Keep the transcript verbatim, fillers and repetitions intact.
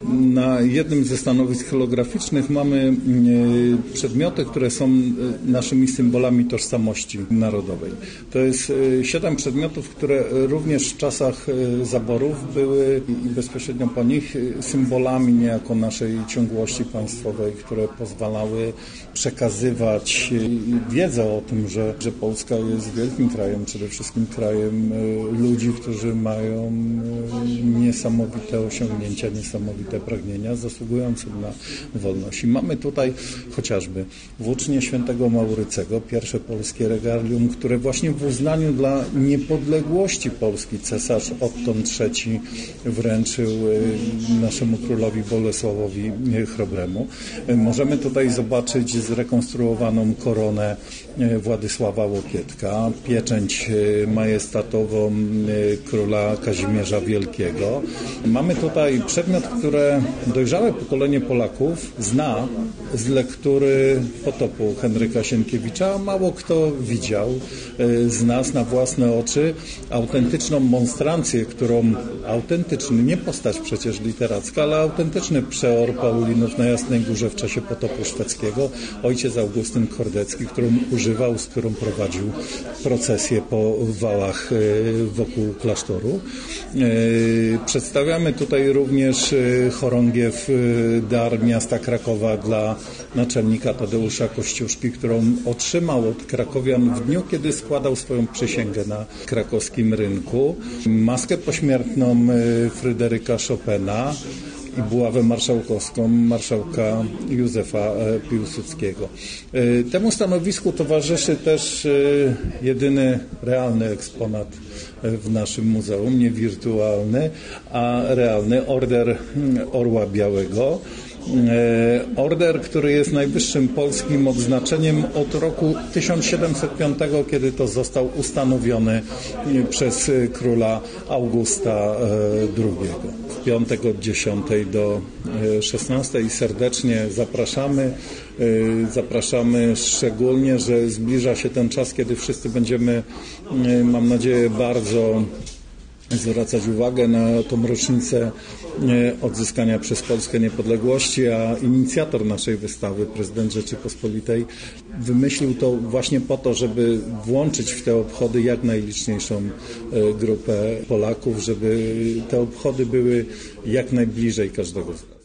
Na jednym ze stanowisk holograficznych mamy przedmioty, które są naszymi symbolami tożsamości narodowej. To jest siedem przedmiotów, które również w czasach zaborów były i bezpośrednio po nich symbolami niejako naszej ciągłości państwowej, które pozwalały przekazywać wiedzę o tym, że, że Polska jest wielkim krajem, przede wszystkim krajem ludzi, którzy mają niesamowite osiągnięcia, niesamowite pragnienia, zasługujących na wolność. I mamy tutaj chociażby włócznie świętego Maurycego, pierwsze polskie regalium, które właśnie w uznaniu dla niepodległości Polski cesarz Otton trzeci wręczył naszemu królowi Bolesławowi Chrobremu. Możemy tutaj zobaczyć zrekonstruowaną koronę Władysława Łokietka, pieczęć majestatową króla Kazimierza Wielkiego. Mamy tutaj przedmiot, które dojrzałe pokolenie Polaków zna z lektury Potopu Henryka Sienkiewicza. Mało kto widział z nas na własne oczy autentyczną monstrancję, którą autentyczny, nie postać przecież literacka, ale autentyczny przeor Paulinów na Jasnej Górze w czasie potopu szwedzkiego, ojciec Augustyn Kordecki, którą używał, z którą prowadził procesję po wałach wokół klasztoru. Przedstawiamy tutaj również chorągiew dar miasta Krakowa dla naczelnika Tadeusza Kościuszki, którą otrzymał od krakowian w dniu, kiedy składał swoją przysięgę na krakowskim rynku. Maskę pośmiertną Fryderyka Chopina i buławę marszałkowską marszałka Józefa Piłsudskiego. Temu stanowisku towarzyszy też jedyny realny eksponat w naszym muzeum, nie wirtualny, a realny, Order Orła Białego. Order, który jest najwyższym polskim odznaczeniem od roku tysiąc siedemset piątego, kiedy to został ustanowiony przez króla Augusta drugiego. W piątek od dziesiątej do szesnastej serdecznie zapraszamy. Zapraszamy szczególnie, że zbliża się ten czas, kiedy wszyscy będziemy, mam nadzieję, bardzo zwracać uwagę na tą rocznicę odzyskania przez Polskę niepodległości, a inicjator naszej wystawy, prezydent Rzeczypospolitej, wymyślił to właśnie po to, żeby włączyć w te obchody jak najliczniejszą grupę Polaków, żeby te obchody były jak najbliżej każdego z nas.